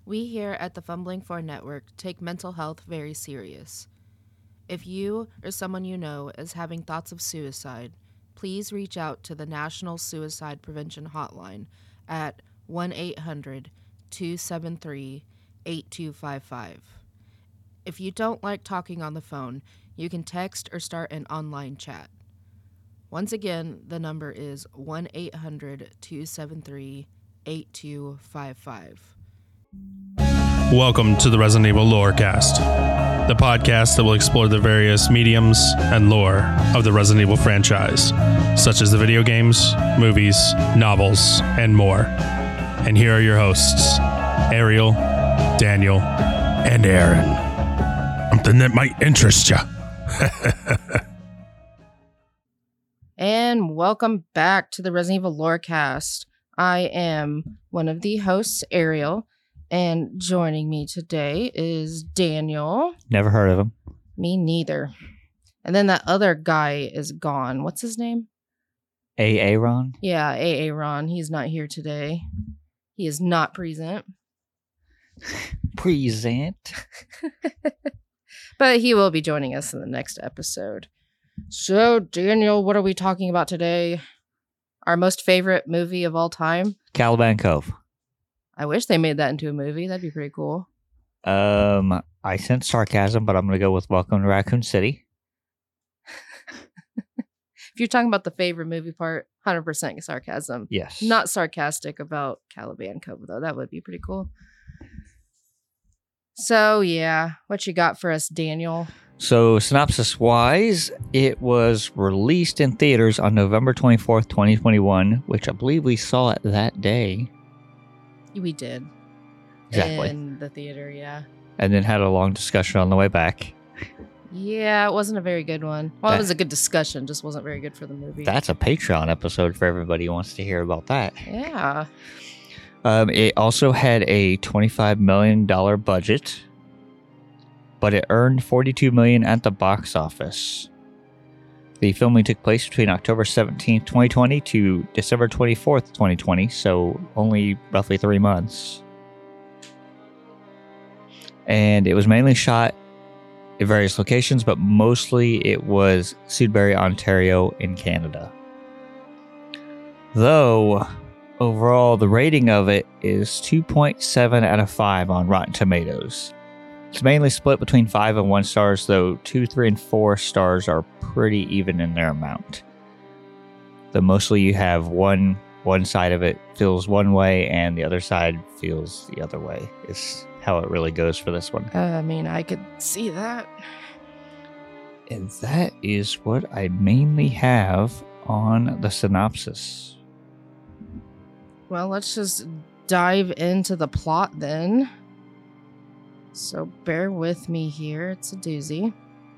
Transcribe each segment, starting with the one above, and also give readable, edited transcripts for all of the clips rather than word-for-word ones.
We here at the Fumbling For Network take mental health very serious. If you or someone you know is having thoughts of suicide, please reach out to the National Suicide Prevention Hotline at 1-800-273-8255. If you don't like talking on the phone, you can text or start an online chat. Once again, the number is 1-800-273-8255. Welcome to the Resident Evil Lorecast, the podcast that will explore the various mediums and lore of the Resident Evil franchise, such as the video games, movies, novels, and more. And here are your hosts, Ariel, Daniel, and Aaron. Something that might interest you. And welcome back to the Resident Evil Lorecast. I am one of the hosts, Ariel, and joining me today is Daniel. Never heard of him. Me neither. And then that other guy is gone. What's his name? Aaron? Yeah, Aaron. He's not here today. He is not present. Present. But he will be joining us in the next episode. So, Daniel, what are we talking about today? Our most favorite movie of all time? Caliban Cove. I wish they made that into a movie. That'd be pretty cool. I sense sarcasm, but I'm going to go with Welcome to Raccoon City. If you're talking about the favorite movie part, 100% sarcasm. Yes. Not sarcastic about Caliban Cove, though. That would be pretty cool. So, yeah. What you got for us, Daniel? So, synopsis-wise, it was released in theaters on November 24th, 2021, which I believe we saw it that day. We did. Exactly. In the theater, yeah. And then had a long discussion on the way back. Yeah, it wasn't a very good one. Well, it was a good discussion, just wasn't very good for the movie. That's a Patreon episode for everybody who wants to hear about that. Yeah. It also had a $25 million budget, but it earned $42 million at the box office. The filming took place between October 17th, 2020 to December 24th, 2020, so only roughly 3 months. And it was mainly shot in various locations, but mostly it was Sudbury, Ontario in Canada. Though, overall, the rating of it is 2.7 out of 5 on Rotten Tomatoes. It's mainly split between 5 and 1 stars, though 2, 3, and 4 stars are pretty even in their amount. Though mostly you have one side of it feels one way and the other side feels the other way. It's how it really goes for this one. I mean, I could see that. And that is what I mainly have on the synopsis. Well, let's just dive into the plot then. So bear with me here. It's a doozy.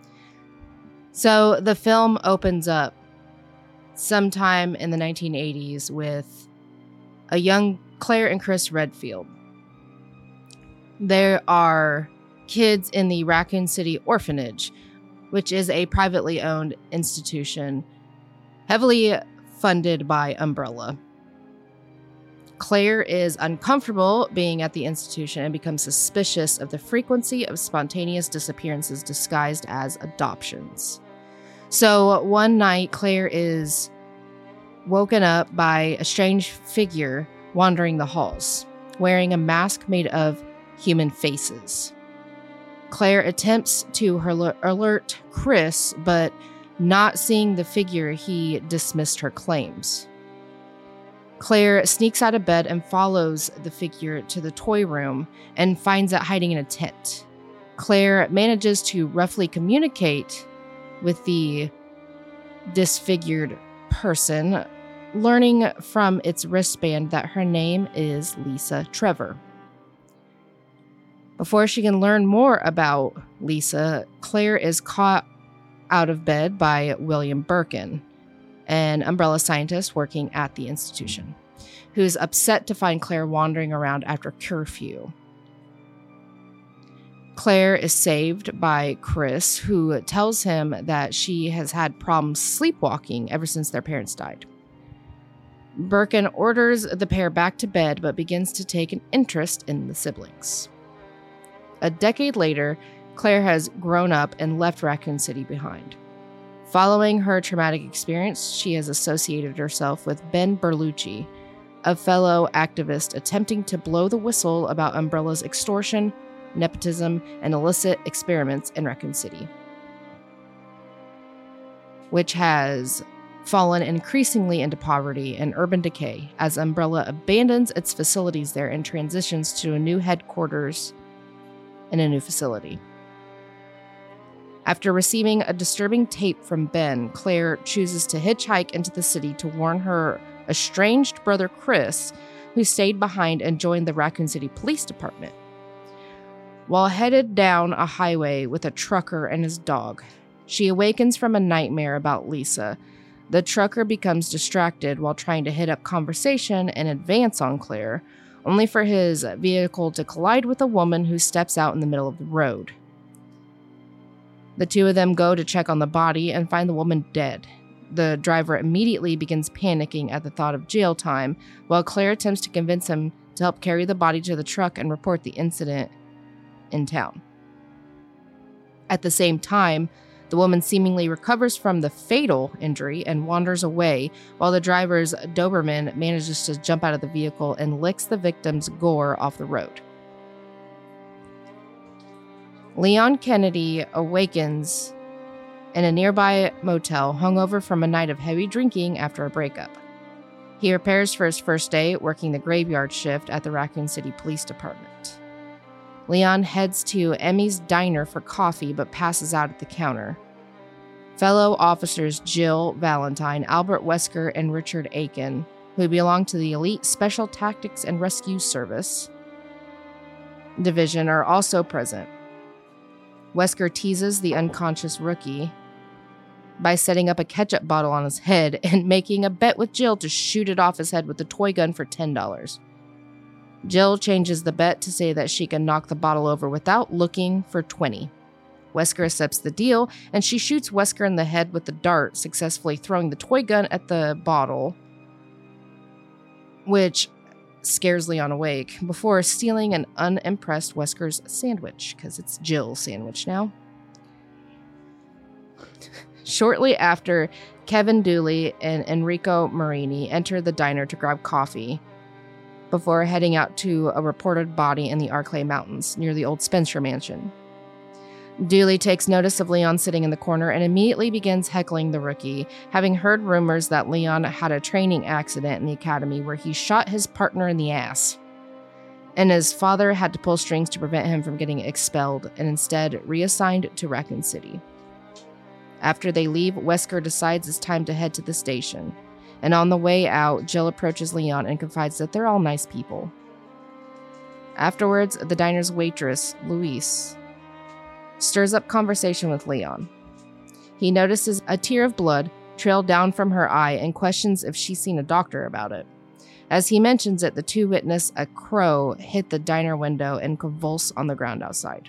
So the film opens up sometime in the 1980s with a young Claire and Chris Redfield. There are kids in the Raccoon City Orphanage, which is a privately owned institution heavily funded by Umbrella. Claire is uncomfortable being at the institution and becomes suspicious of the frequency of spontaneous disappearances disguised as adoptions. So one night, Claire is woken up by a strange figure wandering the halls, wearing a mask made of human faces. Claire attempts to alert Chris, but not seeing the figure, he dismissed her claims. Claire sneaks out of bed and follows the figure to the toy room and finds it hiding in a tent. Claire manages to roughly communicate with the disfigured person, learning from its wristband that her name is Lisa Trevor. Before she can learn more about Lisa, Claire is caught out of bed by William Birkin, an Umbrella scientist working at the institution, who's upset to find Claire wandering around after curfew. Claire is saved by Chris, who tells him that she has had problems sleepwalking ever since their parents died. Birkin orders the pair back to bed but begins to take an interest in the siblings. A decade later, Claire has grown up and left Raccoon City behind. Following her traumatic experience, she has associated herself with Ben Berlucci, a fellow activist attempting to blow the whistle about Umbrella's extortion, nepotism, and illicit experiments in Raccoon City, which has fallen increasingly into poverty and urban decay as Umbrella abandons its facilities there and transitions to a new headquarters in a new facility. After receiving a disturbing tape from Ben, Claire chooses to hitchhike into the city to warn her estranged brother Chris, who stayed behind and joined the Raccoon City Police Department. While headed down a highway with a trucker and his dog, she awakens from a nightmare about Lisa. The trucker becomes distracted while trying to hit up conversation and advance on Claire, only for his vehicle to collide with a woman who steps out in the middle of the road. The two of them go to check on the body and find the woman dead. The driver immediately begins panicking at the thought of jail time, while Claire attempts to convince him to help carry the body to the truck and report the incident in town. At the same time, the woman seemingly recovers from the fatal injury and wanders away, while the driver's Doberman manages to jump out of the vehicle and licks the victim's gore off the road. Leon Kennedy awakens in a nearby motel, hungover from a night of heavy drinking after a breakup. He prepares for his first day working the graveyard shift at the Raccoon City Police Department. Leon heads to Emmy's diner for coffee but passes out at the counter. Fellow officers Jill Valentine, Albert Wesker, and Richard Aiken, who belong to the Elite Special Tactics and Rescue Service Division, are also present. Wesker teases the unconscious rookie by setting up a ketchup bottle on his head and making a bet with Jill to shoot it off his head with a toy gun for $10. Jill changes the bet to say that she can knock the bottle over without looking for $20. Wesker accepts the deal, and she shoots Wesker in the head with the dart, successfully throwing the toy gun at the bottle, which scares Leon awake, before stealing an unimpressed Wesker's sandwich, because it's Jill's sandwich now. Shortly after, Kevin Dooley and Enrico Marini enter the diner to grab coffee, before heading out to a reported body in the Arclay Mountains, near the old Spencer mansion. Dooley takes notice of Leon sitting in the corner and immediately begins heckling the rookie, having heard rumors that Leon had a training accident in the academy where he shot his partner in the ass, and his father had to pull strings to prevent him from getting expelled and instead reassigned to Raccoon City. After they leave, Wesker decides it's time to head to the station, and on the way out, Jill approaches Leon and confides that they're all nice people. Afterwards, the diner's waitress, Louise, stirs up conversation with Leon. He notices a tear of blood trail down from her eye and questions if she's seen a doctor about it. As he mentions it, the two witness a crow hit the diner window and convulse on the ground outside.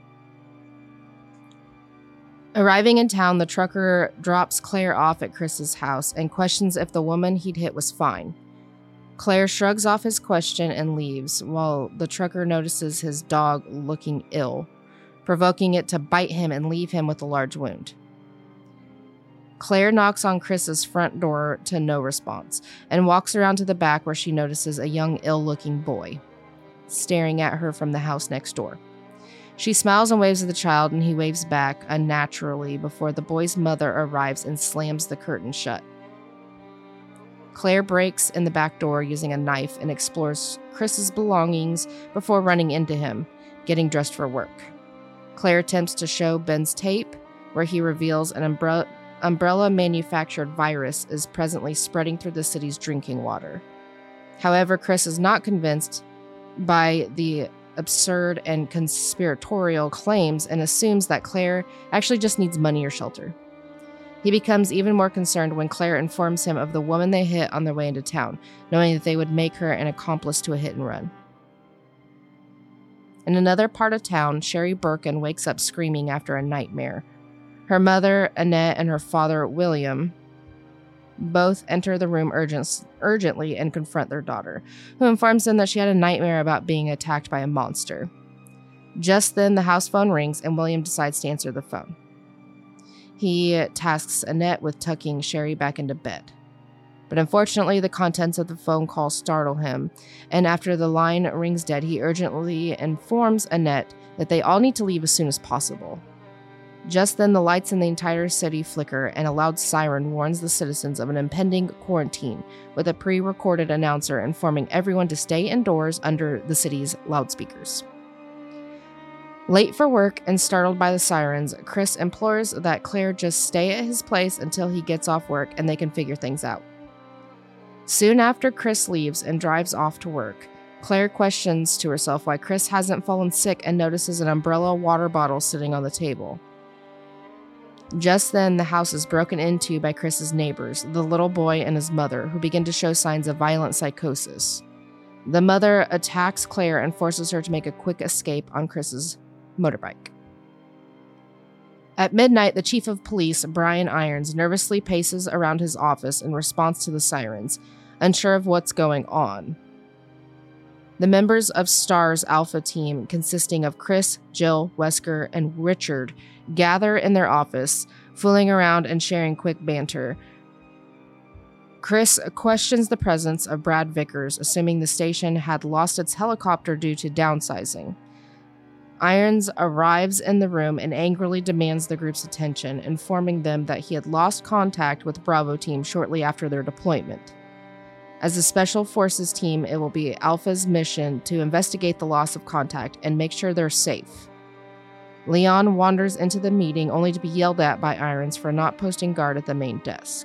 Arriving in town, the trucker drops Claire off at Chris's house and questions if the woman he'd hit was fine. Claire shrugs off his question and leaves, while the trucker notices his dog looking ill, provoking it to bite him and leave him with a large wound. Claire knocks on Chris's front door to no response, and walks around to the back where she notices a young, ill-looking boy staring at her from the house next door. She smiles and waves at the child, and he waves back unnaturally before the boy's mother arrives and slams the curtain shut. Claire breaks in the back door using a knife and explores Chris's belongings before running into him, getting dressed for work. Claire attempts to show Ben's tape, where he reveals an umbrella-manufactured virus is presently spreading through the city's drinking water. However, Chris is not convinced by the absurd and conspiratorial claims and assumes that Claire actually just needs money or shelter. He becomes even more concerned when Claire informs him of the woman they hit on their way into town, knowing that they would make her an accomplice to a hit and run. In another part of town, Sherry Birkin wakes up screaming after a nightmare. Her mother, Annette, and her father, William, Both enter the room urgently and confront their daughter, who informs them that she had a nightmare about being attacked by a monster. Just then, the house phone rings and William decides to answer the phone. He tasks Annette with tucking Sherry back into bed. But unfortunately, the contents of the phone call startle him, and after the line rings dead, he urgently informs Annette that they all need to leave as soon as possible. Just then, the lights in the entire city flicker, and a loud siren warns the citizens of an impending quarantine, with a pre-recorded announcer informing everyone to stay indoors under the city's loudspeakers. Late for work and startled by the sirens, Chris implores that Claire just stay at his place until he gets off work and they can figure things out. Soon after Chris leaves and drives off to work, Claire questions to herself why Chris hasn't fallen sick and notices an umbrella water bottle sitting on the table. Just then, the house is broken into by Chris's neighbors, the little boy and his mother, who begin to show signs of violent psychosis. The mother attacks Claire and forces her to make a quick escape on Chris's motorbike. At midnight, the chief of police, Brian Irons, nervously paces around his office in response to the sirens, unsure of what's going on. The members of STAR's Alpha team, consisting of Chris, Jill, Wesker, and Richard, gather in their office, fooling around and sharing quick banter. Chris questions the presence of Brad Vickers, assuming the station had lost its helicopter due to downsizing. Irons arrives in the room and angrily demands the group's attention, informing them that he had lost contact with Bravo team shortly after their deployment. As a special forces team, it will be Alpha's mission to investigate the loss of contact and make sure they're safe. Leon wanders into the meeting only to be yelled at by Irons for not posting guard at the main desk.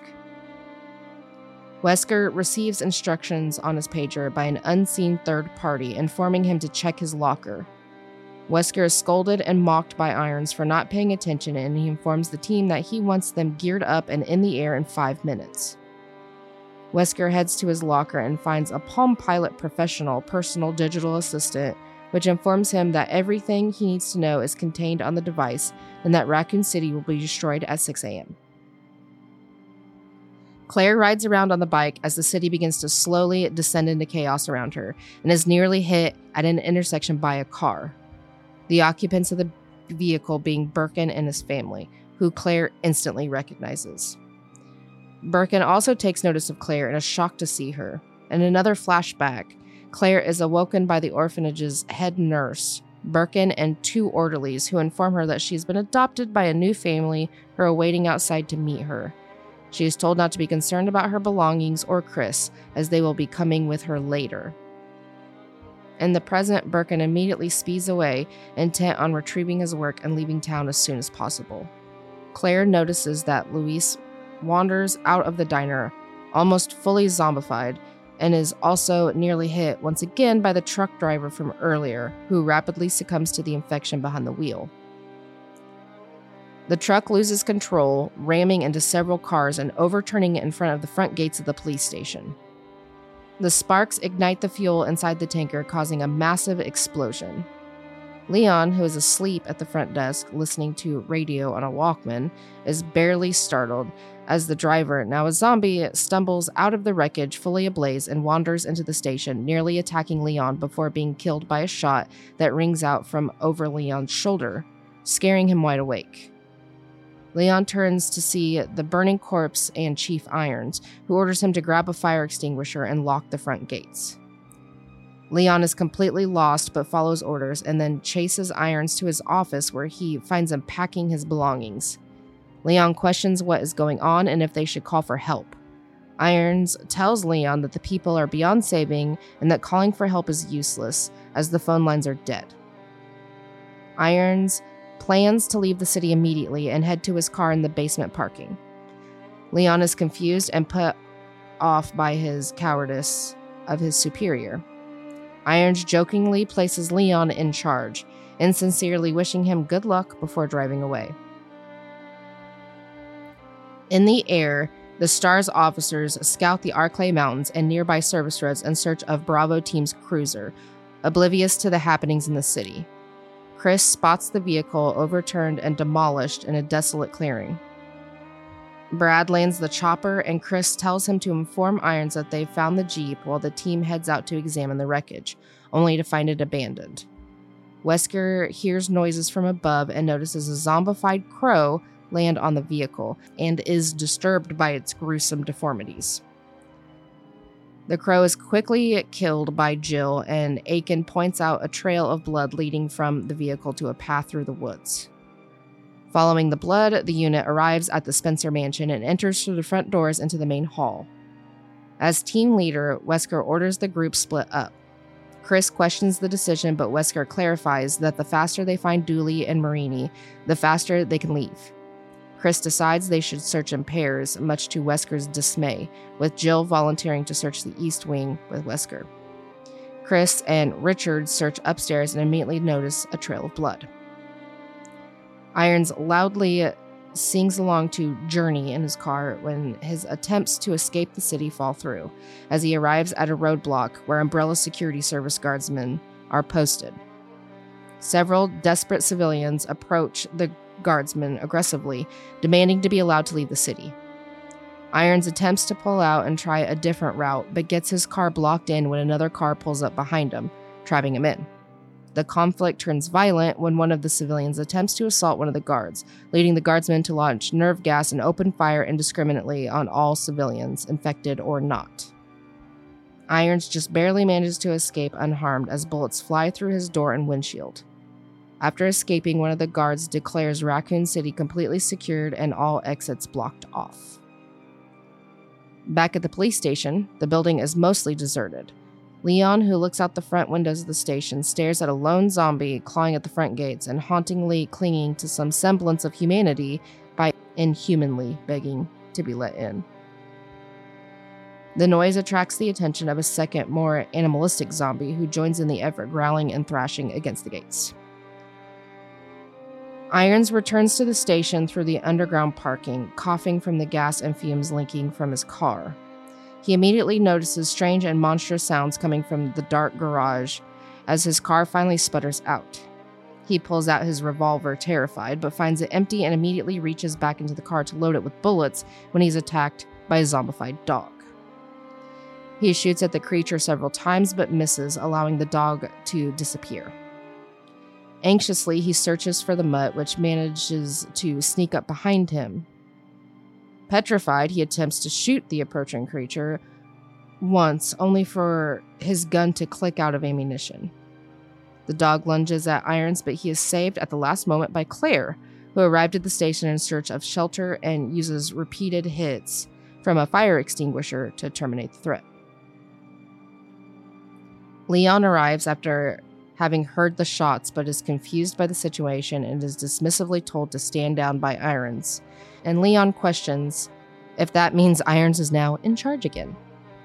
Wesker receives instructions on his pager by an unseen third party, informing him to check his locker. Wesker is scolded and mocked by Irons for not paying attention, and he informs the team that he wants them geared up and in the air in 5 minutes. Wesker heads to his locker and finds a Palm Pilot Professional personal digital assistant, which informs him that everything he needs to know is contained on the device and that Raccoon City will be destroyed at 6 a.m. Claire rides around on the bike as the city begins to slowly descend into chaos around her and is nearly hit at an intersection by a car. The occupants of the vehicle being Birkin and his family, who Claire instantly recognizes. Birkin also takes notice of Claire and is shocked to see her. In another flashback, Claire is awoken by the orphanage's head nurse, Birkin, and 2 orderlies who inform her that she's been adopted by a new family who are waiting outside to meet her. She is told not to be concerned about her belongings or Chris, as they will be coming with her later. In the present, Birkin immediately speeds away, intent on retrieving his work and leaving town as soon as possible. Claire notices that Luis wanders out of the diner, almost fully zombified, and is also nearly hit once again by the truck driver from earlier, who rapidly succumbs to the infection behind the wheel. The truck loses control, ramming into several cars and overturning it in front of the front gates of the police station. The sparks ignite the fuel inside the tanker, causing a massive explosion. Leon, who is asleep at the front desk listening to radio on a Walkman, is barely startled as the driver, now a zombie, stumbles out of the wreckage fully ablaze and wanders into the station, nearly attacking Leon before being killed by a shot that rings out from over Leon's shoulder, scaring him wide awake. Leon turns to see the burning corpse and Chief Irons, who orders him to grab a fire extinguisher and lock the front gates. Leon is completely lost but follows orders and then chases Irons to his office, where he finds him packing his belongings. Leon questions what is going on and if they should call for help. Irons tells Leon that the people are beyond saving and that calling for help is useless, as the phone lines are dead. Irons plans to leave the city immediately and head to his car in the basement parking. Leon is confused and put off by his cowardice of his superior. Irons jokingly places Leon in charge, insincerely wishing him good luck before driving away. In the air, the STARS officers scout the Arclay Mountains and nearby service roads in search of Bravo Team's cruiser, oblivious to the happenings in the city. Chris spots the vehicle overturned and demolished in a desolate clearing. Brad lands the chopper, and Chris tells him to inform Irons that they've found the Jeep while the team heads out to examine the wreckage, only to find it abandoned. Wesker hears noises from above and notices a zombified crow land on the vehicle and is disturbed by its gruesome deformities. The crow is quickly killed by Jill, and Aiken points out a trail of blood leading from the vehicle to a path through the woods. Following the blood, the unit arrives at the Spencer mansion and enters through the front doors into the main hall. As team leader, Wesker orders the group split up. Chris questions the decision, but Wesker clarifies that the faster they find Dooley and Marini, the faster they can leave. Chris decides they should search in pairs, much to Wesker's dismay, with Jill volunteering to search the East Wing with Wesker. Chris and Richard search upstairs and immediately notice a trail of blood. Irons loudly sings along to Journey in his car when his attempts to escape the city fall through, as he arrives at a roadblock where Umbrella Security Service guardsmen are posted. Several desperate civilians approach the guardsmen aggressively, demanding to be allowed to leave the city. Irons attempts to pull out and try a different route, but gets his car blocked in when another car pulls up behind him, trapping him in. The conflict turns violent when one of the civilians attempts to assault one of the guards, leading the guardsmen to launch nerve gas and open fire indiscriminately on all civilians, infected or not. Irons just barely manages to escape unharmed as bullets fly through his door and windshield. After escaping, one of the guards declares Raccoon City completely secured and all exits blocked off. Back at the police station, the building is mostly deserted. Leon, who looks out the front windows of the station, stares at a lone zombie clawing at the front gates and hauntingly clinging to some semblance of humanity by inhumanly begging to be let in. The noise attracts the attention of a second, more animalistic zombie who joins in the effort, growling and thrashing against the gates. Irons returns to the station through the underground parking, coughing from the gas and fumes leaking from his car. He immediately notices strange and monstrous sounds coming from the dark garage as his car finally sputters out. He pulls out his revolver, terrified, but finds it empty and immediately reaches back into the car to load it with bullets when he's attacked by a zombified dog. He shoots at the creature several times but misses, allowing the dog to disappear. Anxiously, he searches for the mutt, which manages to sneak up behind him. Petrified, he attempts to shoot the approaching creature once, only for his gun to click out of ammunition. The dog lunges at Irons, but he is saved at the last moment by Claire, who arrived at the station in search of shelter and uses repeated hits from a fire extinguisher to terminate the threat. Leon arrives after having heard the shots, but is confused by the situation and is dismissively told to stand down by Irons. And Leon questions if that means Irons is now in charge again.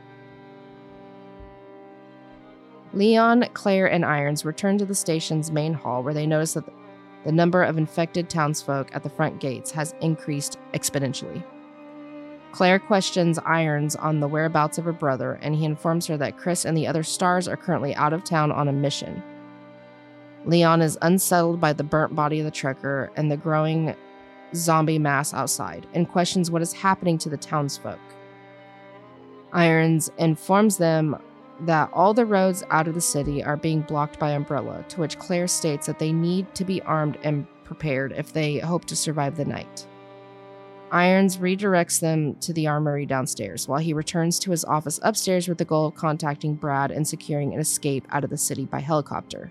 Leon, Claire, and Irons return to the station's main hall, where they notice that the number of infected townsfolk at the front gates has increased exponentially. Claire questions Irons on the whereabouts of her brother, and he informs her that Chris and the other stars are currently out of town on a mission. Leon is unsettled by the burnt body of the trucker and the growing zombie mass outside, and questions what is happening to the townsfolk. Irons informs them that all the roads out of the city are being blocked by Umbrella, to which Claire states that they need to be armed and prepared if they hope to survive the night. Irons redirects them to the armory downstairs, while he returns to his office upstairs with the goal of contacting Brad and securing an escape out of the city by helicopter.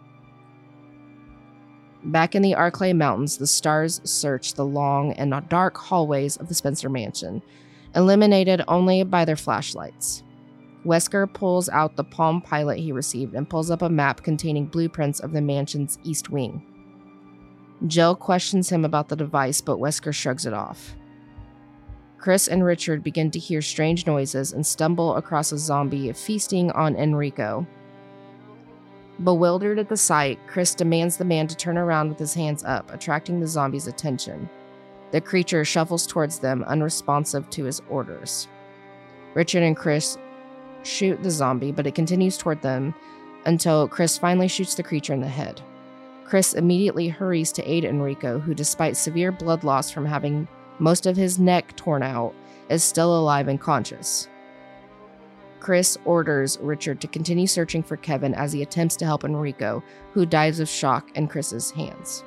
Back in the Arklay Mountains, the stars search the long and dark hallways of the Spencer mansion, illuminated only by their flashlights. Wesker pulls out the Palm Pilot he received and pulls up a map containing blueprints of the mansion's east wing. Jill questions him about the device, but Wesker shrugs it off. Chris and Richard begin to hear strange noises and stumble across a zombie feasting on Enrico. Bewildered at the sight, Chris demands the man to turn around with his hands up, attracting the zombie's attention. The creature shuffles towards them, unresponsive to his orders. Richard and Chris shoot the zombie, but it continues toward them until Chris finally shoots the creature in the head. Chris immediately hurries to aid Enrico, who, despite severe blood loss from having most of his neck torn out, is still alive and conscious. Chris orders Richard to continue searching for Kevin as he attempts to help Enrico, who dies of shock in Chris's hands.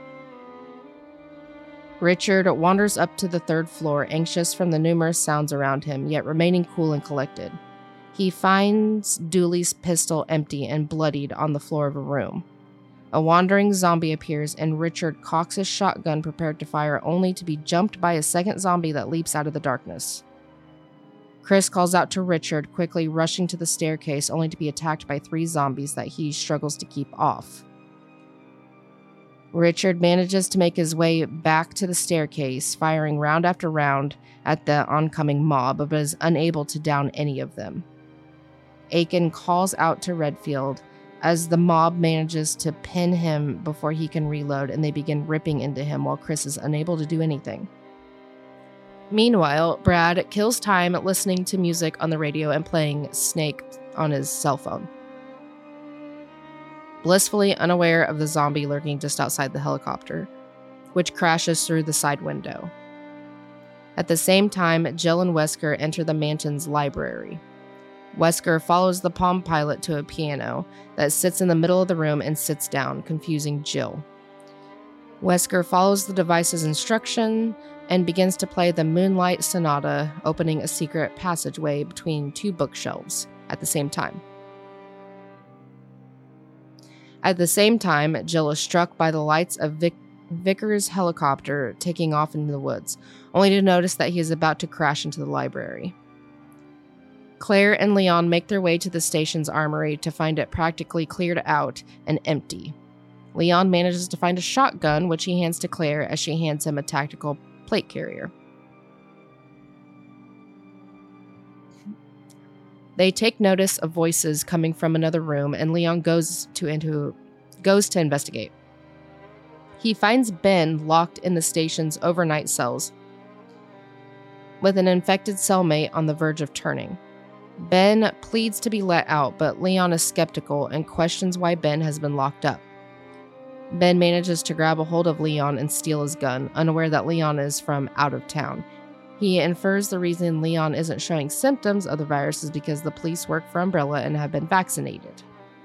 Richard wanders up to the 3rd floor, anxious from the numerous sounds around him, yet remaining cool and collected. He finds Dooley's pistol empty and bloodied on the floor of a room. A wandering zombie appears, and Richard cocks his shotgun prepared to fire, only to be jumped by a second zombie that leaps out of the darkness. Chris calls out to Richard, quickly rushing to the staircase, only to be attacked by 3 zombies that he struggles to keep off. Richard manages to make his way back to the staircase, firing round after round at the oncoming mob, but is unable to down any of them. Aiken calls out to Redfield as the mob manages to pin him before he can reload, and they begin ripping into him while Chris is unable to do anything. Meanwhile, Brad kills time listening to music on the radio and playing Snake on his cell phone, blissfully unaware of the zombie lurking just outside the helicopter, which crashes through the side window. At the same time, Jill and Wesker enter the mansion's library. Wesker follows the Palm Pilot to a piano that sits in the middle of the room and sits down, confusing Jill. Wesker follows the device's instruction and begins to play the Moonlight Sonata, opening a secret passageway between 2 bookshelves at the same time. At the same time, Jill is struck by the lights of Vickers' helicopter taking off into the woods, only to notice that he is about to crash into the library. Claire and Leon make their way to the station's armory to find it practically cleared out and empty. Leon manages to find a shotgun, which he hands to Claire as she hands him a tactical plate carrier. They take notice of voices coming from another room, and Leon goes to investigate. He finds Ben locked in the station's overnight cells, with an infected cellmate on the verge of turning. Ben pleads to be let out, but Leon is skeptical and questions why Ben has been locked up. Ben manages to grab a hold of Leon and steal his gun, unaware that Leon is from out of town. He infers the reason Leon isn't showing symptoms of the virus is because the police work for Umbrella and have been vaccinated.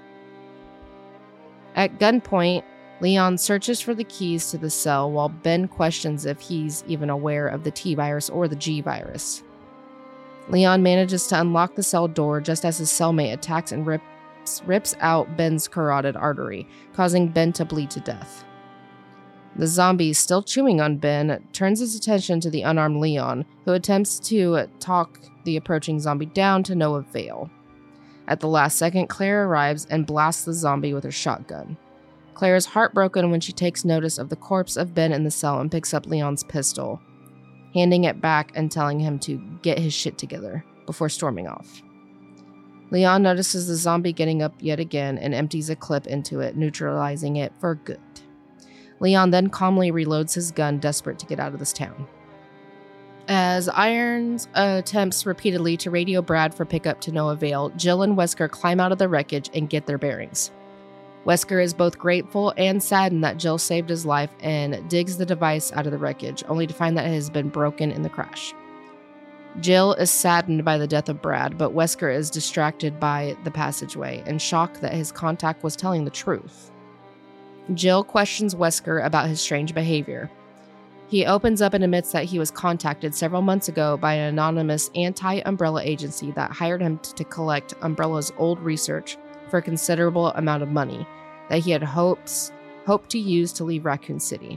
At gunpoint, Leon searches for the keys to the cell while Ben questions if he's even aware of the T virus or the G virus. Leon manages to unlock the cell door just as his cellmate attacks and rips out Ben's carotid artery, causing Ben to bleed to death. The zombie, still chewing on Ben, turns his attention to the unarmed Leon, who attempts to talk the approaching zombie down to no avail. At the last second, Claire arrives and blasts the zombie with her shotgun. Claire is heartbroken when she takes notice of the corpse of Ben in the cell and picks up Leon's pistol, handing it back and telling him to get his shit together before storming off. Leon notices the zombie getting up yet again and empties a clip into it, neutralizing it for good. Leon then calmly reloads his gun, desperate to get out of this town. As Irons attempts repeatedly to radio Brad for pickup to no avail, Jill and Wesker climb out of the wreckage and get their bearings. Wesker is both grateful and saddened that Jill saved his life and digs the device out of the wreckage, only to find that it has been broken in the crash. Jill is saddened by the death of Brad, but Wesker is distracted by the passageway and shocked that his contact was telling the truth. Jill questions Wesker about his strange behavior. He opens up and admits that he was contacted several months ago by an anonymous anti-Umbrella agency that hired him to collect Umbrella's old research for a considerable amount of money that he had hoped to use to leave Raccoon City.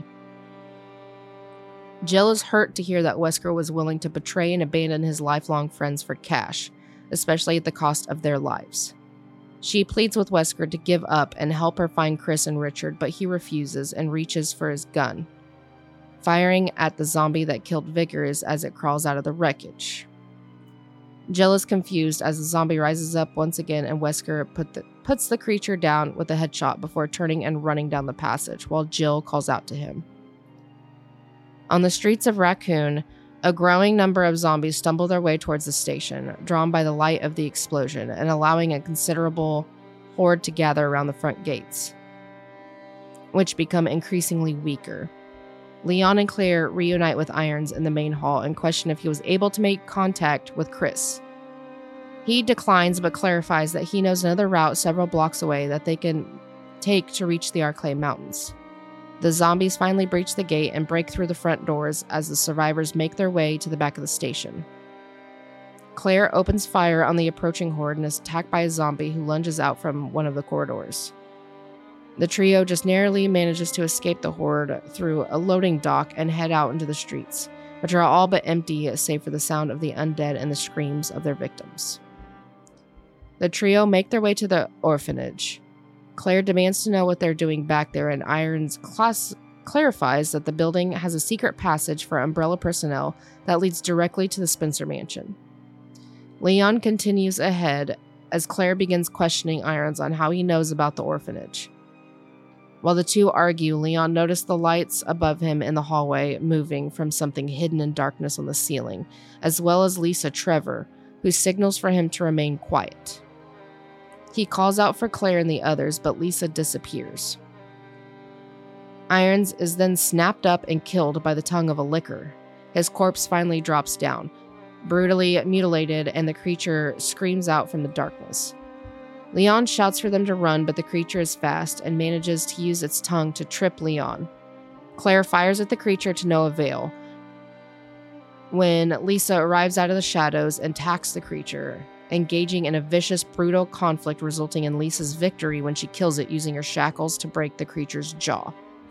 Jill is hurt to hear that Wesker was willing to betray and abandon his lifelong friends for cash, especially at the cost of their lives. She pleads with Wesker to give up and help her find Chris and Richard, but he refuses and reaches for his gun, firing at the zombie that killed Vickers as it crawls out of the wreckage. Jill is confused as the zombie rises up once again, and Wesker puts the creature down with a headshot before turning and running down the passage, while Jill calls out to him. On the streets of Raccoon, a growing number of zombies stumble their way towards the station, drawn by the light of the explosion and allowing a considerable horde to gather around the front gates, which become increasingly weaker. Leon and Claire reunite with Irons in the main hall and question if he was able to make contact with Chris. He declines but clarifies that he knows another route several blocks away that they can take to reach the Arklay Mountains. The zombies finally breach the gate and break through the front doors as the survivors make their way to the back of the station. Claire opens fire on the approaching horde and is attacked by a zombie who lunges out from one of the corridors. The trio just narrowly manages to escape the horde through a loading dock and head out into the streets, which are all but empty save for the sound of the undead and the screams of their victims. The trio make their way to the orphanage. Claire demands to know what they're doing back there, and Irons clarifies that the building has a secret passage for Umbrella personnel that leads directly to the Spencer mansion. Leon continues ahead as Claire begins questioning Irons on how he knows about the orphanage. While the two argue, Leon noticed the lights above him in the hallway moving from something hidden in darkness on the ceiling, as well as Lisa Trevor, who signals for him to remain quiet. He calls out for Claire and the others, but Lisa disappears. Irons is then snapped up and killed by the tongue of a licker. His corpse finally drops down, brutally mutilated, and the creature screams out from the darkness. Leon shouts for them to run, but the creature is fast and manages to use its tongue to trip Leon. Claire fires at the creature to no avail when Lisa arrives out of the shadows and attacks the creature, engaging in a vicious, brutal conflict resulting in Lisa's victory when she kills it using her shackles to break the creature's jaw.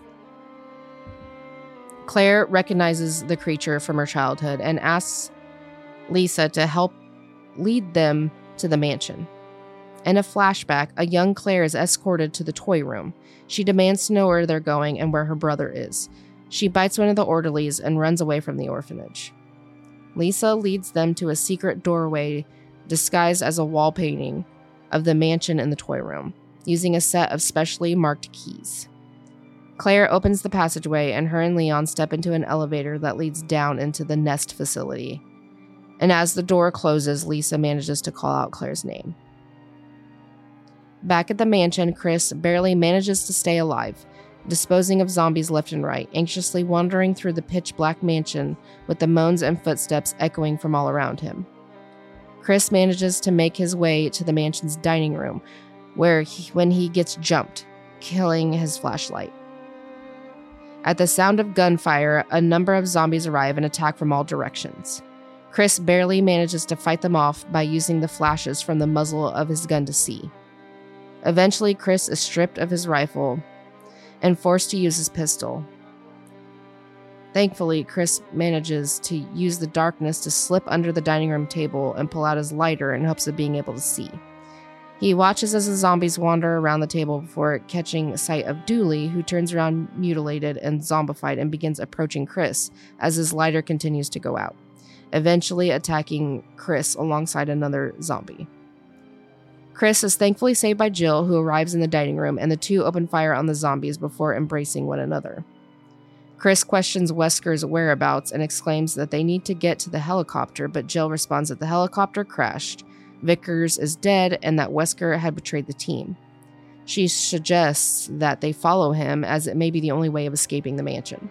Claire recognizes the creature from her childhood and asks Lisa to help lead them to the mansion. In a flashback, a young Claire is escorted to the toy room. She demands to know where they're going and where her brother is. She bites one of the orderlies and runs away from the orphanage. Lisa leads them to a secret doorway disguised as a wall painting of the mansion in the toy room, using a set of specially marked keys. Claire opens the passageway, and her and Leon step into an elevator that leads down into the Nest facility. And as the door closes, Lisa manages to call out Claire's name. Back at the mansion, Chris barely manages to stay alive, disposing of zombies left and right, anxiously wandering through the pitch-black mansion with the moans and footsteps echoing from all around him. Chris manages to make his way to the mansion's dining room, when he gets jumped, killing his flashlight. At the sound of gunfire, a number of zombies arrive and attack from all directions. Chris barely manages to fight them off by using the flashes from the muzzle of his gun to see. Eventually, Chris is stripped of his rifle and forced to use his pistol. Thankfully, Chris manages to use the darkness to slip under the dining room table and pull out his lighter in hopes of being able to see. He watches as the zombies wander around the table before catching sight of Dooley, who turns around mutilated and zombified and begins approaching Chris as his lighter continues to go out, eventually attacking Chris alongside another zombie. Chris is thankfully saved by Jill, who arrives in the dining room, and the two open fire on the zombies before embracing one another. Chris questions Wesker's whereabouts and exclaims that they need to get to the helicopter, but Jill responds that the helicopter crashed, Vickers is dead, and that Wesker had betrayed the team. She suggests that they follow him, as it may be the only way of escaping the mansion.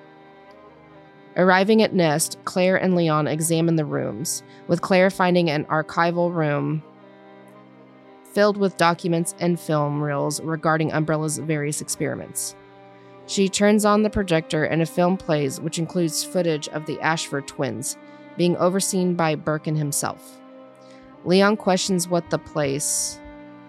Arriving at Nest, Claire and Leon examine the rooms, with Claire finding an archival room filled with documents and film reels regarding Umbrella's various experiments. She turns on the projector and a film plays, which includes footage of the Ashford twins being overseen by Birkin himself. Leon questions what the place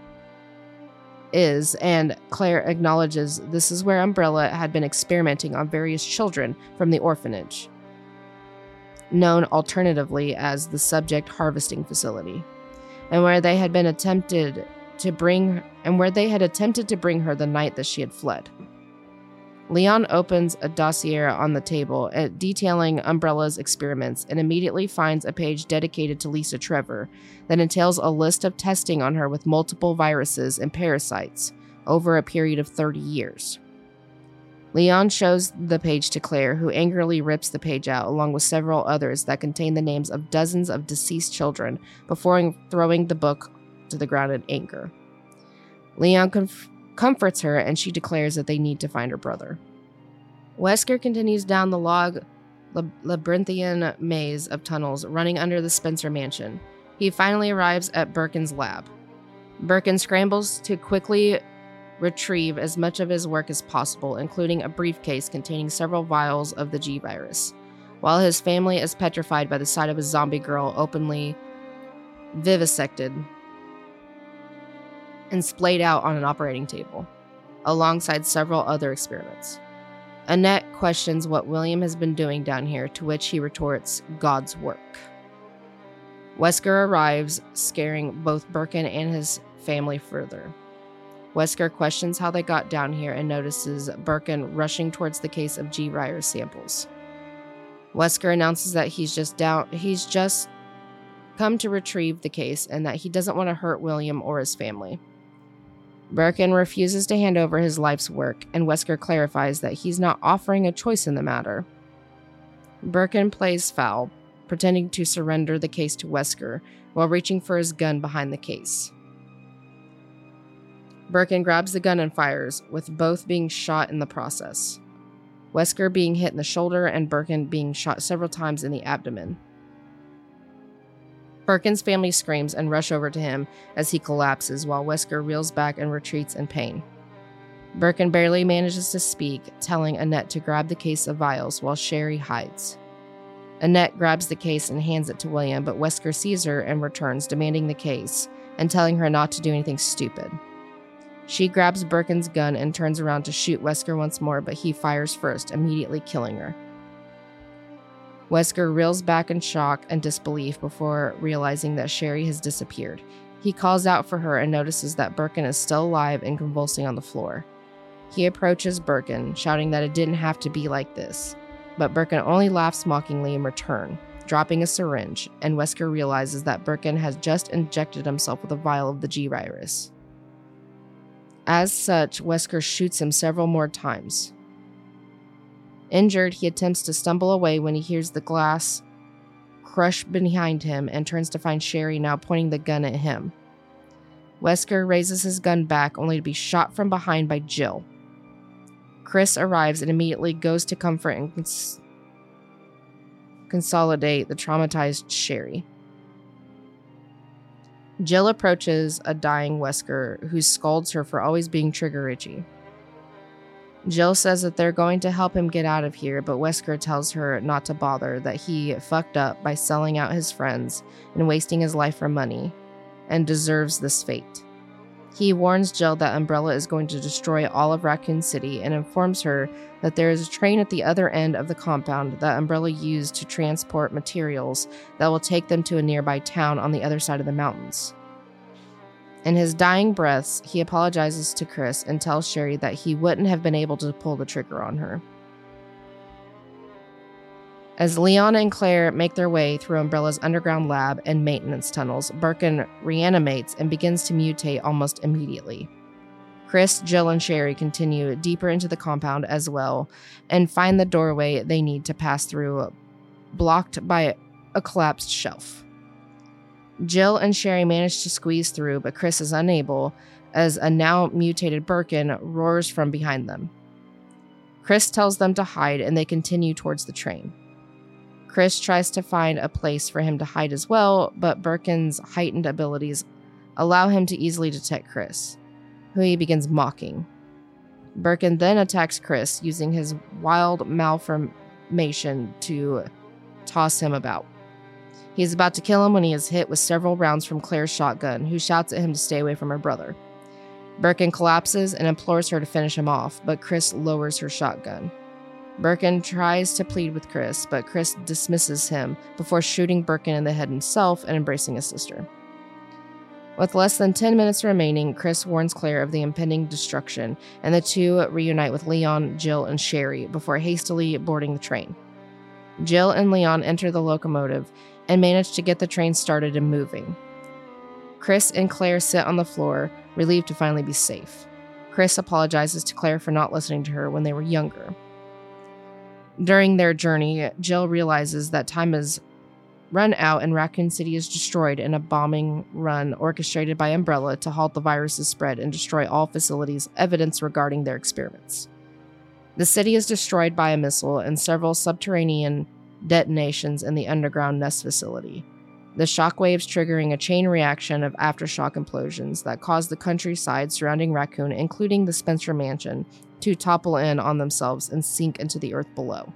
is, and Claire acknowledges this is where Umbrella had been experimenting on various children from the orphanage, known alternatively as the Subject Harvesting Facility, and where they had attempted to bring her the night that she had fled. Leon opens a dossier on the table detailing Umbrella's experiments and immediately finds a page dedicated to Lisa Trevor that entails a list of testing on her with multiple viruses and parasites over a period of 30 years. Leon shows the page to Claire, who angrily rips the page out along with several others that contain the names of dozens of deceased children before throwing the book to the ground in anger. Leon comforts her, and she declares that they need to find her brother. Wesker continues down the labyrinthian maze of tunnels running under the Spencer mansion. He finally arrives at Birkin's lab. Birkin scrambles to quickly retrieve as much of his work as possible, including a briefcase containing several vials of the G-Virus, while his family is petrified by the sight of a zombie girl openly vivisected and splayed out on an operating table, alongside several other experiments. Annette questions what William has been doing down here, to which he retorts, God's work. Wesker arrives, scaring both Birkin and his family further. Wesker questions how they got down here and notices Birkin rushing towards the case of G-Virus samples. Wesker announces that he's just come to retrieve the case and that he doesn't want to hurt William or his family. Birkin refuses to hand over his life's work, and Wesker clarifies that he's not offering a choice in the matter. Birkin plays foul, pretending to surrender the case to Wesker while reaching for his gun behind the case. Birkin grabs the gun and fires, with both being shot in the process. Wesker being hit in the shoulder and Birkin being shot several times in the abdomen. Birkin's family screams and rush over to him as he collapses, while Wesker reels back and retreats in pain. Birkin barely manages to speak, telling Annette to grab the case of vials while Sherry hides. Annette grabs the case and hands it to William, but Wesker sees her and returns, demanding the case and telling her not to do anything stupid. She grabs Birkin's gun and turns around to shoot Wesker once more, but he fires first, immediately killing her. Wesker reels back in shock and disbelief before realizing that Sherry has disappeared. He calls out for her and notices that Birkin is still alive and convulsing on the floor. He approaches Birkin, shouting that it didn't have to be like this, but Birkin only laughs mockingly in return, dropping a syringe, and Wesker realizes that Birkin has just injected himself with a vial of the G-Virus. As such, Wesker shoots him several more times. Injured, he attempts to stumble away when he hears the glass crush behind him and turns to find Sherry now pointing the gun at him. Wesker raises his gun back only to be shot from behind by Jill. Chris arrives and immediately goes to comfort and consolidate the traumatized Sherry. Jill approaches a dying Wesker, who scolds her for always being trigger itchy. Jill says that they're going to help him get out of here, but Wesker tells her not to bother, that he fucked up by selling out his friends and wasting his life for money, and deserves this fate. He warns Jill that Umbrella is going to destroy all of Raccoon City and informs her that there is a train at the other end of the compound that Umbrella used to transport materials that will take them to a nearby town on the other side of the mountains. In his dying breaths, he apologizes to Chris and tells Sherry that he wouldn't have been able to pull the trigger on her. As Leon and Claire make their way through Umbrella's underground lab and maintenance tunnels, Birkin reanimates and begins to mutate almost immediately. Chris, Jill, and Sherry continue deeper into the compound as well and find the doorway they need to pass through, blocked by a collapsed shelf. Jill and Sherry manage to squeeze through, but Chris is unable as a now mutated Birkin roars from behind them. Chris tells them to hide and they continue towards the train. Chris tries to find a place for him to hide as well, but Birkin's heightened abilities allow him to easily detect Chris, who he begins mocking. Birkin then attacks Chris using his wild malformation to toss him about. He is about to kill him when he is hit with several rounds from Claire's shotgun, who shouts at him to stay away from her brother. Birkin collapses and implores her to finish him off, but Chris lowers her shotgun. Birkin tries to plead with Chris, but Chris dismisses him before shooting Birkin in the head himself and embracing his sister. With less than 10 minutes remaining, Chris warns Claire of the impending destruction, and the two reunite with Leon, Jill, and Sherry before hastily boarding the train. Jill and Leon enter the locomotive and manage to get the train started and moving. Chris and Claire sit on the floor, relieved to finally be safe. Chris apologizes to Claire for not listening to her when they were younger. During their journey, Jill realizes that time has run out and Raccoon City is destroyed in a bombing run orchestrated by Umbrella to halt the virus's spread and destroy all facilities, evidence regarding their experiments. The city is destroyed by a missile and several subterranean detonations in the underground nest facility. The shockwaves triggering a chain reaction of aftershock implosions that cause the countryside surrounding Raccoon, including the Spencer Mansion, to topple in on themselves and sink into the earth below.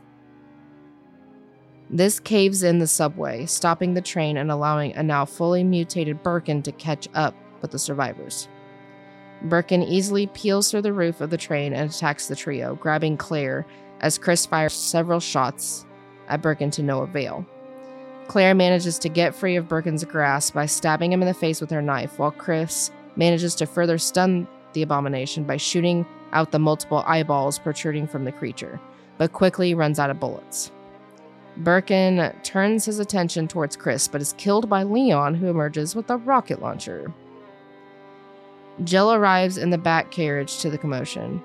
This caves in the subway, stopping the train and allowing a now fully mutated Birkin to catch up with the survivors. Birkin easily peels through the roof of the train and attacks the trio, grabbing Claire as Chris fires several shots at Birkin to no avail. Claire manages to get free of Birkin's grasp by stabbing him in the face with her knife, while Chris manages to further stun the abomination by shooting out the multiple eyeballs protruding from the creature, but quickly runs out of bullets. Birkin turns his attention towards Chris, but is killed by Leon, who emerges with a rocket launcher. Jill arrives in the back carriage to the commotion,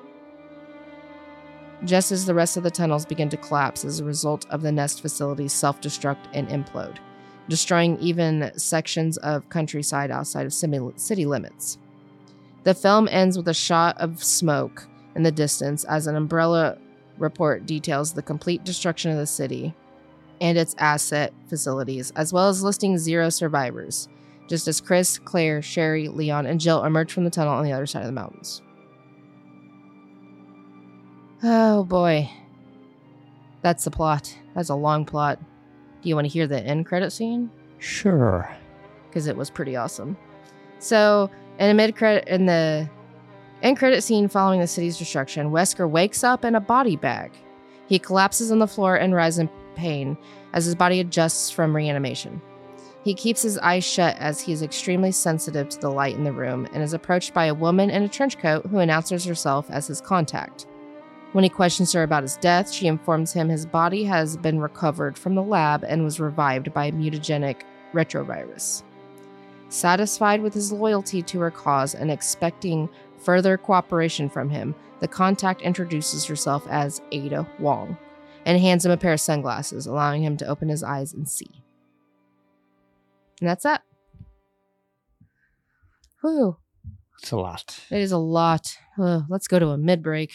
just as the rest of the tunnels begin to collapse as a result of the nest facility's self-destruct and implode, destroying even sections of countryside outside of city limits. The film ends with a shot of smoke in the distance as an umbrella report details the complete destruction of the city and its asset facilities, as well as listing 0 survivors, just as Chris, Claire, Sherry, Leon, and Jill emerge from the tunnel on the other side of the mountains. Oh boy. That's the plot. That's a long plot. Do you want to hear the end credit scene? Sure. Because it was pretty awesome. So, in the end credit scene following the city's destruction, Wesker wakes up in a body bag. He collapses on the floor and writhes in pain as his body adjusts from reanimation. He keeps his eyes shut as he is extremely sensitive to the light in the room and is approached by a woman in a trench coat who announces herself as his contact. When he questions her about his death, she informs him his body has been recovered from the lab and was revived by a mutagenic retrovirus. Satisfied with his loyalty to her cause and expecting further cooperation from him, the contact introduces herself as Ada Wong and hands him a pair of sunglasses, allowing him to open his eyes and see. And that's that. Whew. It's a lot. It is a lot. Let's go to a mid-break.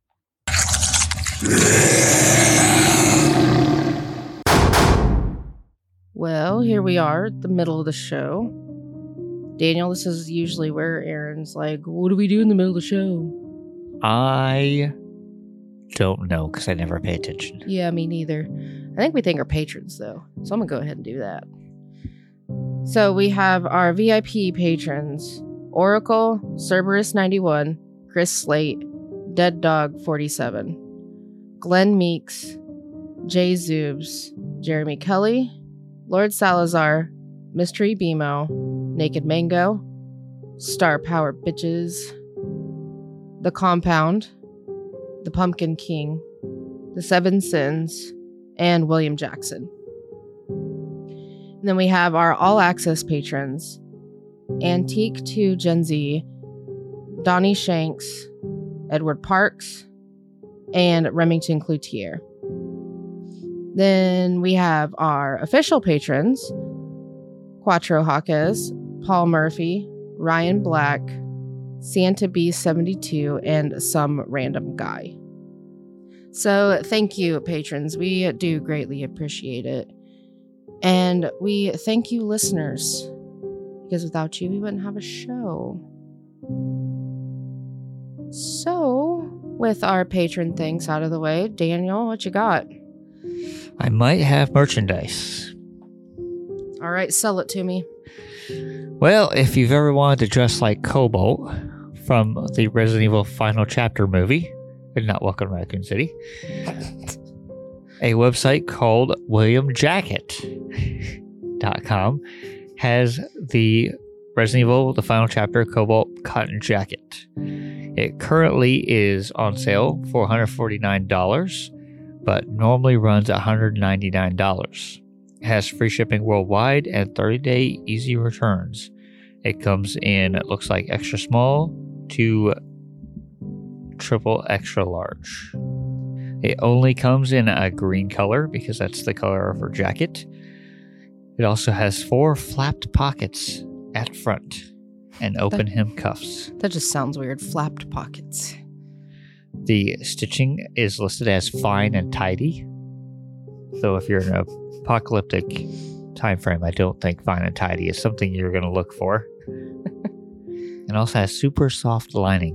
Well, here we are at the middle of the show. Daniel, this is usually where Aaron's like, what do we do in the middle of the show? I don't know because I never pay attention. Yeah, me neither. I think we thank our patrons, though. So I'm going to go ahead and do that. So we have our VIP patrons. Oracle, Cerberus 91, Chris Slate, Dead Dog 47, Glenn Meeks, Jay Zoobs, Jeremy Kelly, Lord Salazar, Mystery Bemo, Naked Mango, Star Power Bitches, The Compound, The Pumpkin King, The Seven Sins, and William Jackson. And then we have our all access patrons, Antique to Gen Z, Donnie Shanks, Edward Parks, and Remington Cloutier. Then we have our official patrons, Quattro Hawkes, Paul Murphy, Ryan Black, Santa B72, and some random guy. So thank you, patrons. We do greatly appreciate it. And we thank you, listeners, because without you, we wouldn't have a show. So, with our patron things out of the way, Daniel, what you got? I might have merchandise. All right, sell it to me. Well, if you've ever wanted to dress like Cobalt from the Resident Evil Final Chapter movie, and not Welcome to Raccoon City, a website called WilliamJacket.com has the Resident Evil The Final Chapter Cobalt Cotton Jacket. It currently is on sale for $149, but normally runs $199. It has free shipping worldwide and 30-day easy returns. It comes in, it looks like extra small to triple extra large. It only comes in a green color because that's the color of her jacket. It also has 4 flapped pockets at front and open hem cuffs. That just sounds weird. Flapped pockets. The stitching is listed as fine and tidy. So if you're in an apocalyptic time frame, I don't think fine and tidy is something you're going to look for. It also has super soft lining.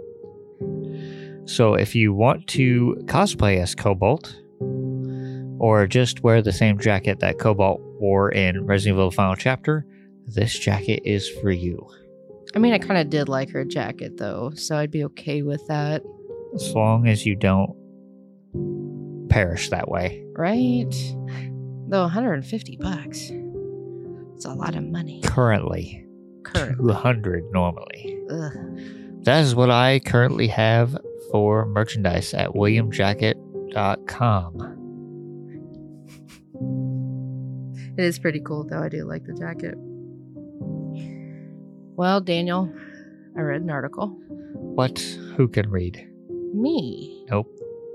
So if you want to cosplay as Cobalt, or just wear the same jacket that Cobalt wore in Resident Evil Final Chapter, this jacket is for you. I mean, I kind of did like her jacket, though, so I'd be okay with that. As long as you don't perish that way. Right? Though $150. It's a lot of money. Currently. 200 normally. Ugh. That is what I currently have for merchandise at williamjacket.com. It is pretty cool, though. I do like the jacket. Well, Daniel, I read an article. What? Who can read? Me. Nope.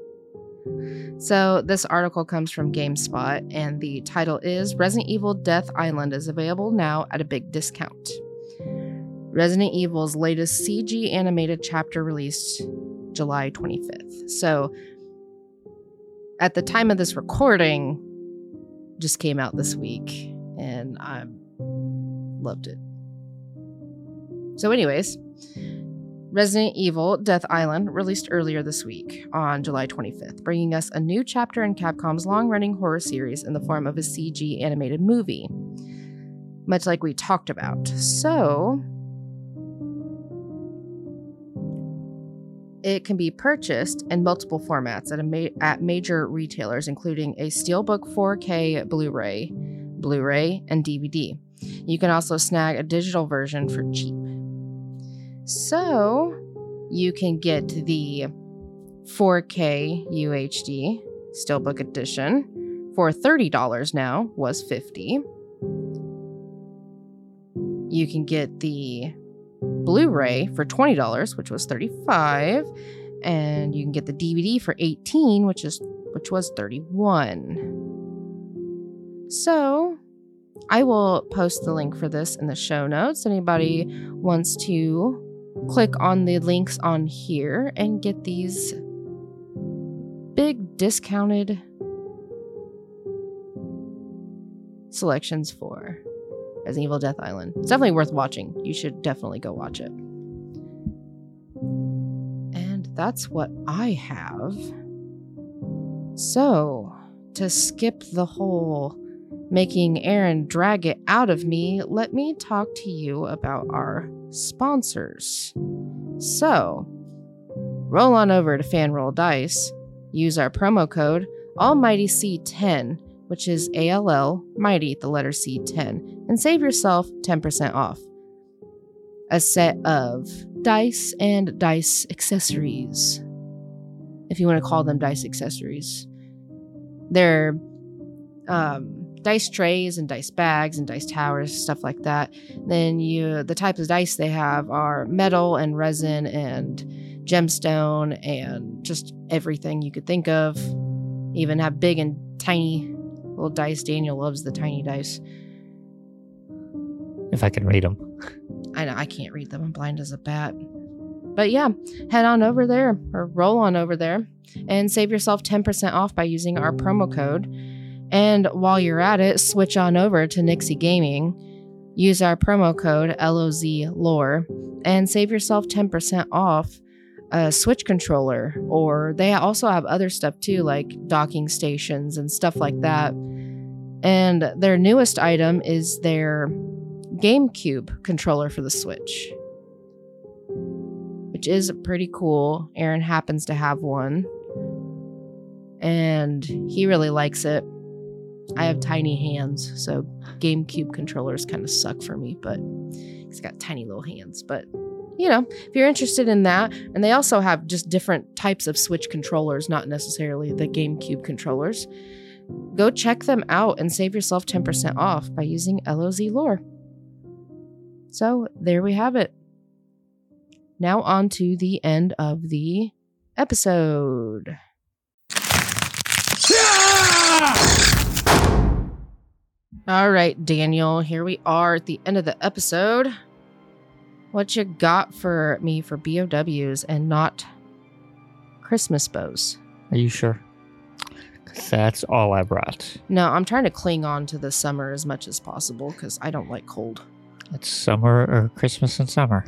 So this article comes from GameSpot, and the title is Resident Evil Death Island is available now at a big discount. Resident Evil's latest CG animated chapter released July 25th. So at the time of this recording, just came out this week, and I loved it. So anyways, Resident Evil Death Island released earlier this week on July 25th, bringing us a new chapter in Capcom's long-running horror series in the form of a CG animated movie, much like we talked about. So it can be purchased in multiple formats at major retailers, including a Steelbook 4K Blu-ray, and DVD. You can also snag a digital version for cheap. So you can get the 4K UHD Steelbook edition for $30 now, was $50. You can get the Blu-ray for $20, which was $35, and you can get the DVD for $18, which was $31. So I will post the link for this in the show notes. Anybody wants to click on the links on here and get these big discounted selections for Resident Evil Death Island. It's definitely worth watching. You should definitely go watch it. And that's what I have. So, to skip the whole making Aaron drag it out of me, let me talk to you about our sponsors. So, roll on over to FanRoll Dice, use our promo code AllmightyC10, which is ALL Mighty, the letter C10, and save yourself 10% off. A set of dice and dice accessories, if you want to call them dice accessories. They're dice trays and dice bags and dice towers, stuff like that. Then the types of dice they have are metal and resin and gemstone and just everything you could think of. Even have big and tiny little dice. Daniel loves the tiny dice. If I can read them. I know, I can't read them. I'm blind as a bat. But yeah, head on over there or roll on over there and save yourself 10% off by using our promo code. And while you're at it, switch on over to Nixie Gaming. Use our promo code LOZLore and save yourself 10% off a Switch controller. Or they also have other stuff too, like docking stations and stuff like that. And their newest item is their GameCube controller for the Switch, which is pretty cool. Aaron happens to have one, and he really likes it. I have tiny hands, so GameCube controllers kind of suck for me, but he's got tiny little hands. But, you know, if you're interested in that, and they also have just different types of Switch controllers, not necessarily the GameCube controllers, go check them out and save yourself 10% off by using LOZLore. So there we have it. Now on to the end of the episode. All right, Daniel, here we are at the end of the episode. What you got for me for BOWs and not Christmas bows. Are you sure? 'Cause that's all I brought. No, I'm trying to cling on to the summer as much as possible because I don't like cold. It's summer or Christmas and summer.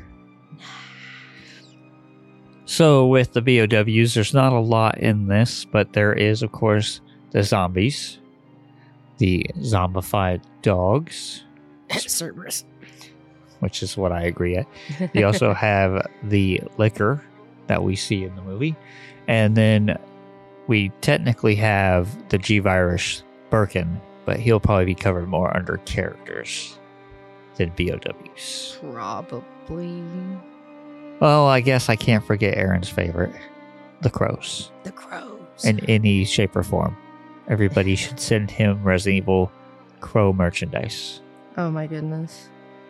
So with the BOWs, there's not a lot in this, but there is, of course, the zombies, the zombified dogs, Cerberus. which is what I agree at. They also have the liquor that we see in the movie. And then we technically have the G-Virus Birkin, but he'll probably be covered more under characters than BOWs. Probably. Well, I guess I can't forget Aaron's favorite, the crows. The crows. In any shape or form. Everybody should send him Resident Evil crow merchandise. Oh my goodness.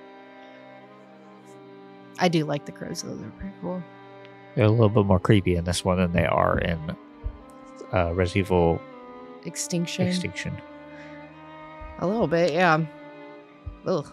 I do like the crows, though. They're pretty cool. They're a little bit more creepy in this one than they are in Resident Evil Extinction. A little bit, yeah. Ugh.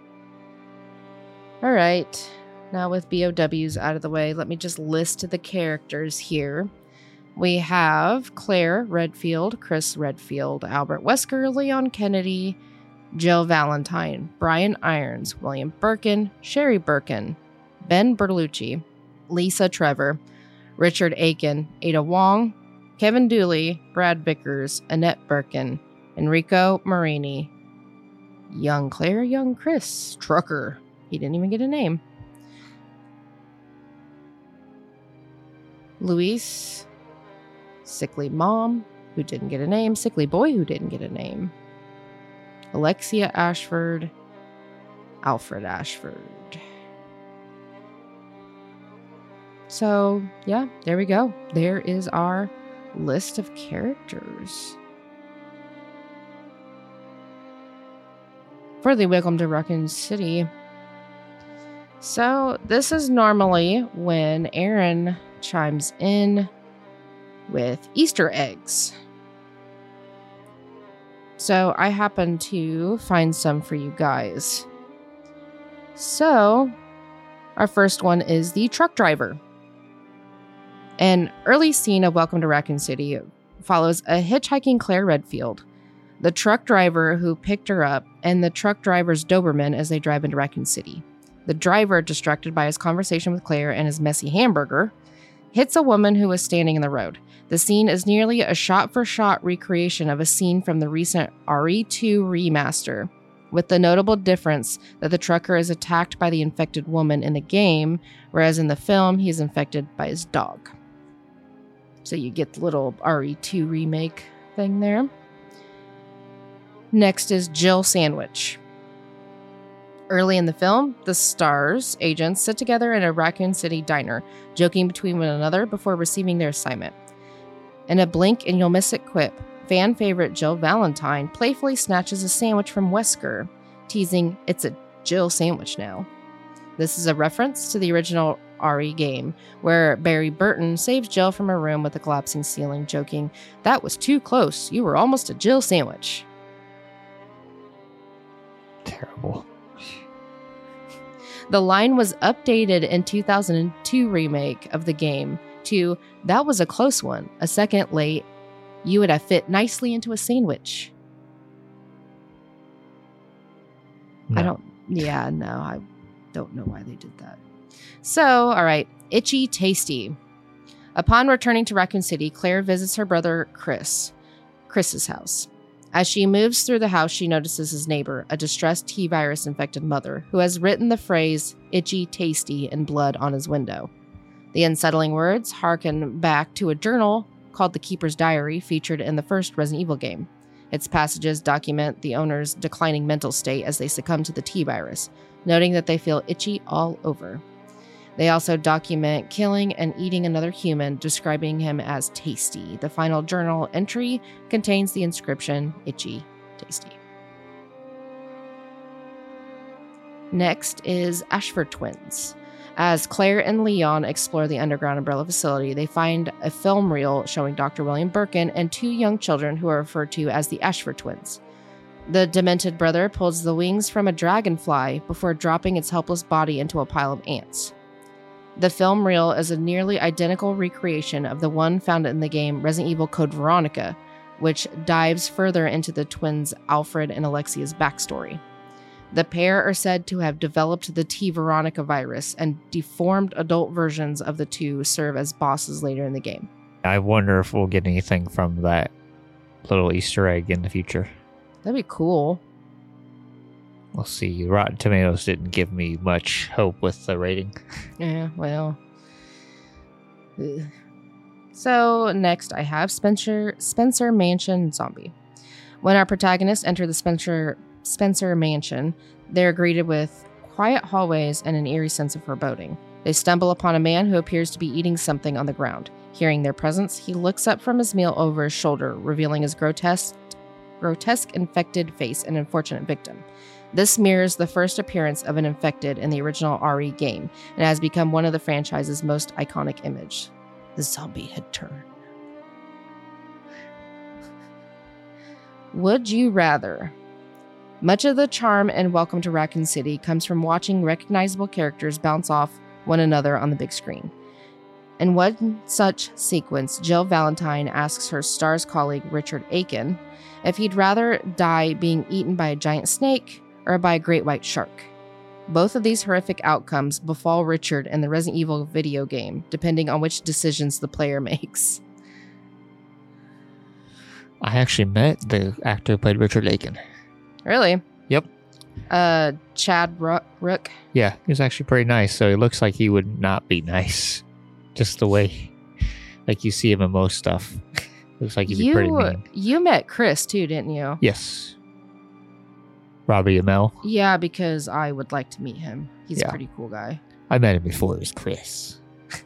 All right. Now with BOWs out of the way, let me just list the characters here. We have Claire Redfield, Chris Redfield, Albert Wesker, Leon Kennedy, Jill Valentine, Brian Irons, William Birkin, Sherry Birkin, Ben Bertolucci, Lisa Trevor, Richard Aiken, Ada Wong, Kevin Dooley, Brad Vickers, Annette Birkin, Enrico Marini, Young Claire, Young Chris, Trucker. He didn't even get a name. Luis, Sickly Mom, who didn't get a name. Sickly Boy, who didn't get a name. Alexia Ashford, Alfred Ashford. So, yeah, there we go. There is our list of characters. For the Welcome to Raccoon City. So, this is normally when Aaron chimes in with Easter eggs. So, I happen to find some for you guys. So, our first one is the truck driver. An early scene of Welcome to Raccoon City follows a hitchhiking Claire Redfield, the truck driver who picked her up, and the truck driver's Doberman as they drive into Raccoon City. The driver, distracted by his conversation with Claire and his messy hamburger, hits a woman who is standing in the road. The scene is nearly a shot-for-shot recreation of a scene from the recent RE2 remaster, with the notable difference that the trucker is attacked by the infected woman in the game, whereas in the film, he is infected by his dog. So you get the little RE2 remake thing there. Next is Jill Sandwich. Early in the film, the STARS agents sit together in a Raccoon City diner, joking between one another before receiving their assignment. In a blink and you'll miss it quip, fan favorite Jill Valentine playfully snatches a sandwich from Wesker, teasing, "It's a Jill sandwich now." This is a reference to the original RE game, where Barry Burton saves Jill from her room with a collapsing ceiling, joking, "That was too close. You were almost a Jill sandwich." Terrible. The line was updated in 2002 remake of the game to, "That was a close one. A second late, you would have fit nicely into a sandwich." No. I don't know why they did that. So, all right, Itchy Tasty. Upon returning to Raccoon City, Claire visits her brother Chris's house. As she moves through the house, she notices his neighbor, a distressed T-virus infected mother, who has written the phrase "Itchy Tasty" in blood on his window. The unsettling words harken back to a journal called The Keeper's Diary, featured in the first Resident Evil game. Its passages document the owner's declining mental state as they succumb to the T-virus, noting that they feel itchy all over. They also document killing and eating another human, describing him as tasty. The final journal entry contains the inscription, "Itchy Tasty." Next is Ashford Twins. As Claire and Leon explore the underground Umbrella facility, they find a film reel showing Dr. William Birkin and two young children who are referred to as the Ashford Twins. The demented brother pulls the wings from a dragonfly before dropping its helpless body into a pile of ants. The film reel is a nearly identical recreation of the one found in the game Resident Evil Code Veronica, which dives further into the twins Alfred and Alexia's backstory. The pair are said to have developed the T. Veronica virus, and deformed adult versions of the two serve as bosses later in the game. I wonder if we'll get anything from that little Easter egg in the future. That'd be cool. We'll see. Rotten Tomatoes didn't give me much hope with the rating. Yeah, well. Ugh. So next I have Spencer Mansion Zombie. When our protagonists enter the Spencer Mansion, they're greeted with quiet hallways and an eerie sense of foreboding. They stumble upon a man who appears to be eating something on the ground. Hearing their presence, he looks up from his meal over his shoulder, revealing his grotesque infected face and unfortunate victim. This mirrors the first appearance of an infected in the original RE game, and has become one of the franchise's most iconic image. The zombie had turned. Would you rather? Much of the charm and welcome to Raccoon City comes from watching recognizable characters bounce off one another on the big screen. In one such sequence, Jill Valentine asks her STARS colleague Richard Aiken if he'd rather die being eaten by a giant snake or by a great white shark. Both of these horrific outcomes befall Richard in the Resident Evil video game, depending on which decisions the player makes. I actually met the actor who played Richard Aiken. Really? Yep. Chad Rook? Yeah, he's actually pretty nice, so it looks like he would not be nice. Just the way, like you see him in most stuff. Looks like he'd be pretty mean. You met Chris too, didn't you? Yes. Robbie Amell. Yeah, because I would like to meet him. He's a pretty cool guy. I met him before it was Chris.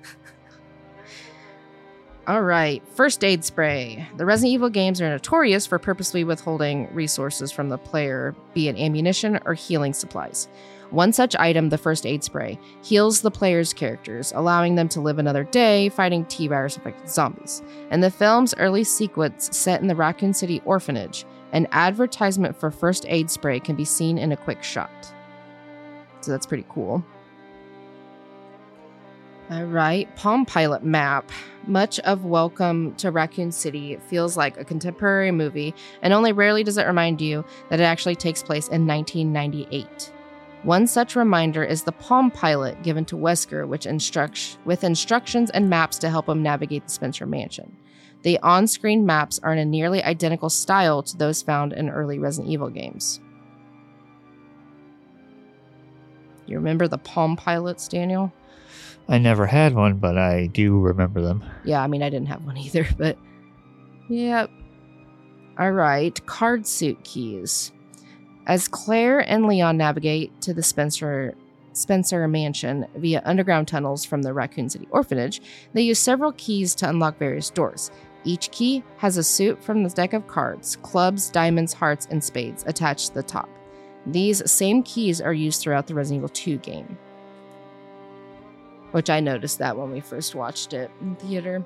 All right, first aid spray. The Resident Evil games are notorious for purposely withholding resources from the player, be it ammunition or healing supplies. One such item, the first aid spray, heals the player's characters, allowing them to live another day fighting T-virus infected zombies. In the film's early sequence set in the Raccoon City orphanage, an advertisement for first aid spray can be seen in a quick shot. So that's pretty cool. All right, Palm Pilot map. Much of Welcome to Raccoon City feels like a contemporary movie, and only rarely does it remind you that it actually takes place in 1998. One such reminder is the Palm Pilot given to Wesker, with instructions and maps to help him navigate the Spencer Mansion. The on-screen maps are in a nearly identical style to those found in early Resident Evil games. You remember the Palm Pilots, Daniel? I never had one, but I do remember them. Yeah, I mean, I didn't have one either, but... Yep. All right, card suit keys. As Claire and Leon navigate to the Spencer Mansion via underground tunnels from the Raccoon City orphanage, they use several keys to unlock various doors. Each key has a suit from the deck of cards, clubs, diamonds, hearts, and spades attached to the top. These same keys are used throughout the Resident Evil 2 game, which I noticed that when we first watched it in theater.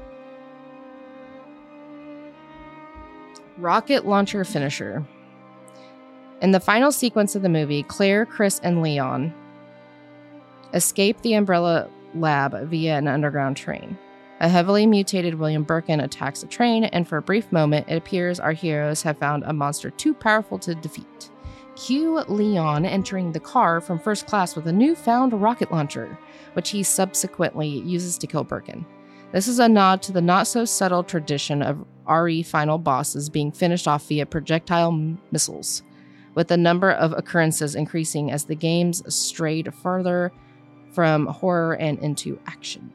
Rocket launcher finisher. In the final sequence of the movie, Claire, Chris, and Leon escape the Umbrella lab via an underground train. A heavily mutated William Birkin attacks the train, and for a brief moment, it appears our heroes have found a monster too powerful to defeat. Cue Leon entering the car from first class with a newfound rocket launcher, which he subsequently uses to kill Birkin. This is a nod to the not-so-subtle tradition of RE final bosses being finished off via projectile missiles, with the number of occurrences increasing as the games strayed further from horror and into action.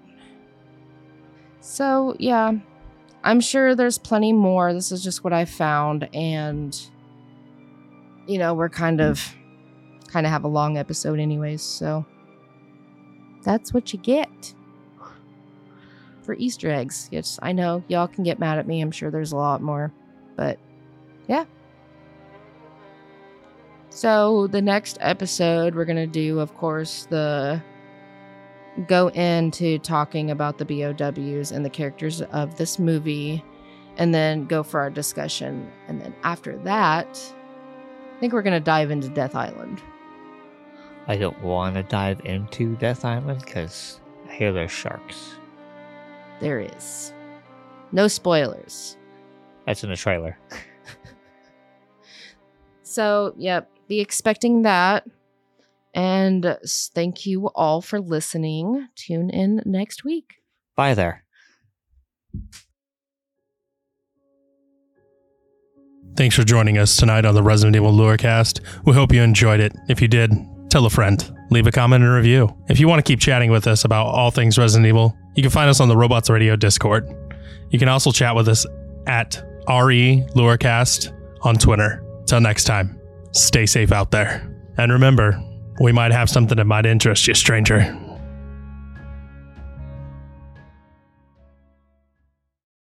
So, yeah, I'm sure there's plenty more. This is just what I found, and, you know, we're kind of have a long episode anyways, so that's what you get for Easter eggs. Yes, I know y'all can get mad at me. I'm sure there's a lot more, but yeah. So the next episode we're going to do, of course, go into talking about the BOWs and the characters of this movie, and then go for our discussion. And then after that, I think we're going to dive into Death Island. I don't want to dive into Death Island because hear those sharks. There is. No spoilers. That's in the trailer. So, yep, be expecting that. And thank you all for listening. Tune in next week. Bye there. Thanks for joining us tonight on the Resident Evil Lorecast. We hope you enjoyed it. If you did, tell a friend. Leave a comment and a review. If you want to keep chatting with us about all things Resident Evil, you can find us on the Robots Radio Discord. You can also chat with us at RE Lorecast on Twitter. Till next time, stay safe out there. And remember, we might have something that might interest you, stranger.